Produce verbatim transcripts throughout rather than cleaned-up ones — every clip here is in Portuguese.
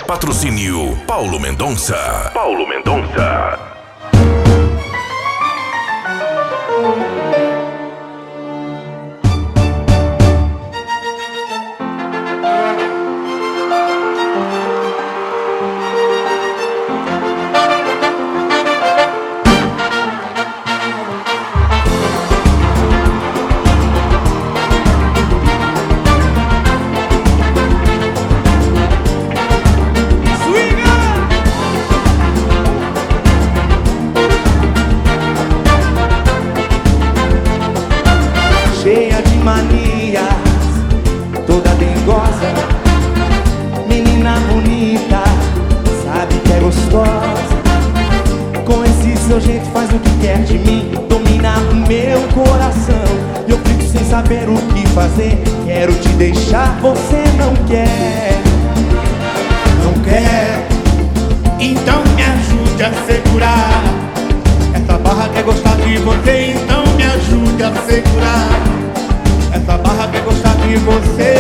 Patrocínio Paulo Mendonça. Paulo Mendonça. Cheia de manias, toda dengosa, menina bonita, sabe que é gostosa. Com esse seu jeito faz o que quer de mim, domina o meu coração. E eu fico sem saber o que fazer, quero te deixar, você não quer. Não quer? Então me ajude a segurar. Essa barra quer gostar de você, então me ajude a segurar. Essa barra quer gostar de você.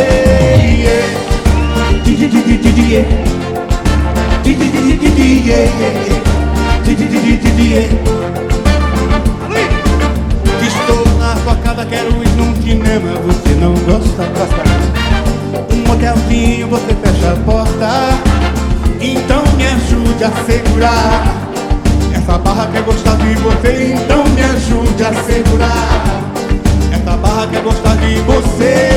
Estou na sua casa, quero ir num cinema, você não gosta? Um motelzinho, você fecha a porta. Então me ajude a segurar. Essa barra quer gostar de você, então me ajude a segurar. Essa barra quer gostar de você.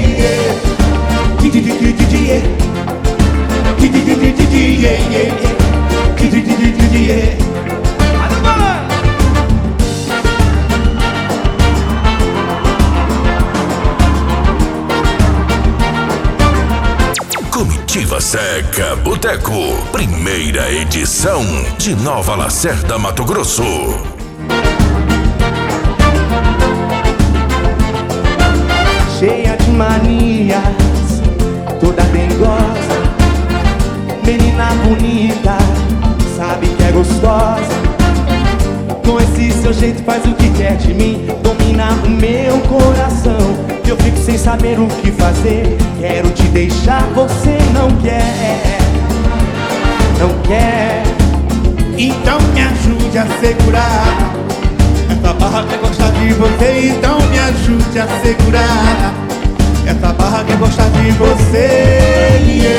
Comitiva Seca Boteco, primeira edição, de Nova Lacerda, Mato Grosso. Cheia de manias, toda dengosa, menina bonita, sabe que é gostosa. Com esse seu jeito faz o que quer de mim, domina o meu coração. E eu fico sem saber o que fazer, quero te deixar, você não quer. Não quer? Então me ajude a segurar. Essa barra quer gostar de você, então me ajude a segurar. Essa barra quer gostar de você.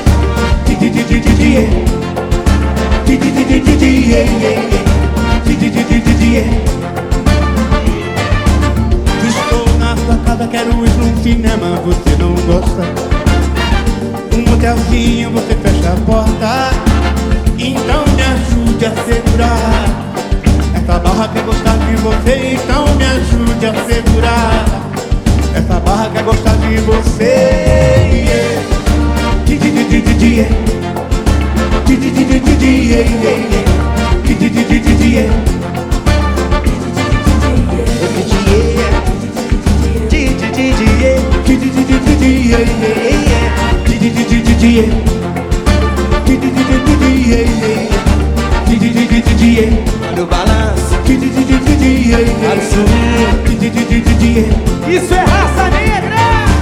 Estou na sua casa, quero ir num cinema, você não gosta? Um motelzinho, você fecha a porta. Então me ajude a segurar. Essa barra quer gostar de você, então me ajude a segurar. Essa barra quer gostar de você. No balanço, para subir. Isso é raça negra!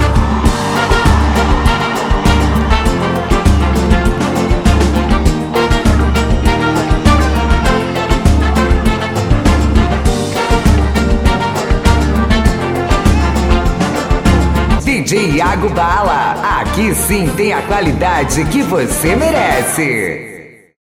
D J Iago Bala, aqui sim tem a qualidade que você merece.